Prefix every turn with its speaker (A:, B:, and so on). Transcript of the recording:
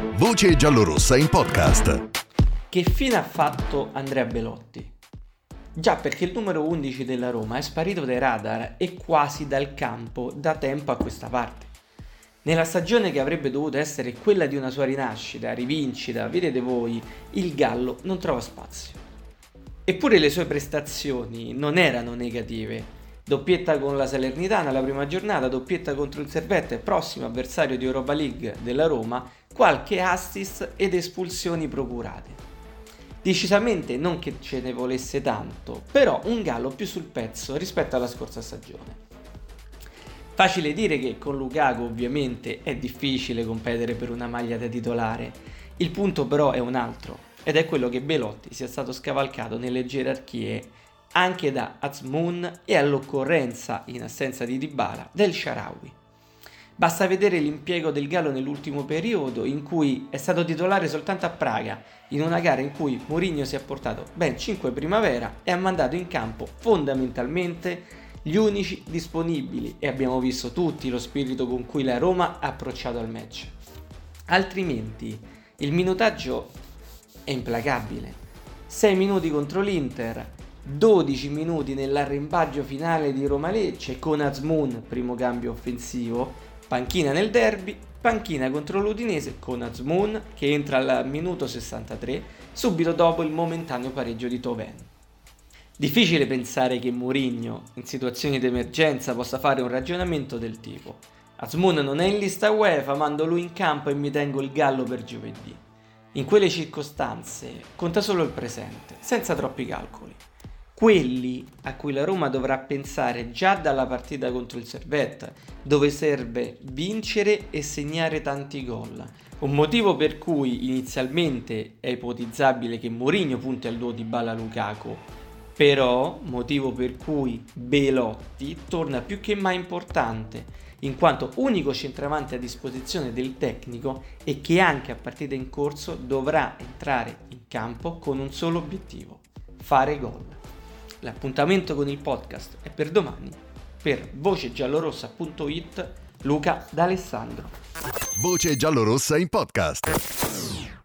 A: Voce giallorossa in podcast.
B: Che fine ha fatto Andrea Belotti? Già, perché il numero 11 della Roma è sparito dai radar e quasi dal campo da tempo a questa parte. Nella stagione che avrebbe dovuto essere quella di una sua rinascita, rivincita, vedete voi, il Gallo non trova spazio. Eppure le sue prestazioni non erano negative. Doppietta con la Salernitana la prima giornata, doppietta contro il Servette, prossimo avversario di Europa League della Roma, qualche assist ed espulsioni procurate. Decisamente non che ce ne volesse tanto, però un Gallo più sul pezzo rispetto alla scorsa stagione. Facile dire che con Lukaku ovviamente è difficile competere per una maglia da titolare, il punto però è un altro, ed è quello che Belotti sia stato scavalcato nelle gerarchie anche da Azmoun e all'occorrenza, in assenza di Dybala, del Shaarawy. Basta vedere l'impiego del Gallo nell'ultimo periodo, in cui è stato titolare soltanto a Praga, in una gara in cui Mourinho si è portato ben 5 primavera e ha mandato in campo fondamentalmente gli unici disponibili, e abbiamo visto tutti lo spirito con cui la Roma ha approcciato al match. Altrimenti il minutaggio è implacabile. 6 minuti contro l'Inter, 12 minuti nell'arrembaggio finale di Roma-Lecce con Azmoun, primo cambio offensivo, panchina nel derby, panchina contro l'Udinese con Azmoun che entra al minuto 63, subito dopo il momentaneo pareggio di Thauvin. Difficile pensare che Mourinho, in situazioni di emergenza, possa fare un ragionamento del tipo: Azmoun non è in lista UEFA, mando lui in campo e mi tengo il Gallo per giovedì. In quelle circostanze conta solo il presente, senza troppi calcoli. Quelli a cui la Roma dovrà pensare già dalla partita contro il Servette, dove serve vincere e segnare tanti gol. Un motivo per cui inizialmente è ipotizzabile che Mourinho punti al duo Dybala-Lukaku, però motivo per cui Belotti torna più che mai importante, in quanto unico centravanti a disposizione del tecnico e che anche a partita in corso dovrà entrare in campo con un solo obiettivo: fare gol. L'appuntamento con il podcast è per domani. Per vocegiallorossa.it, Luca D'Alessandro.
A: Voce giallorossa in podcast.